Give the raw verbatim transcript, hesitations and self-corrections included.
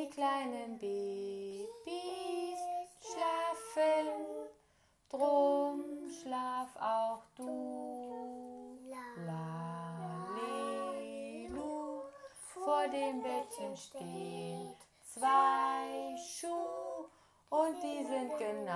kleinen Babys schlafen, drum schlaf auch du. Lalelu, vor dem Bettchen stehen zwei Schuhe und die sind genau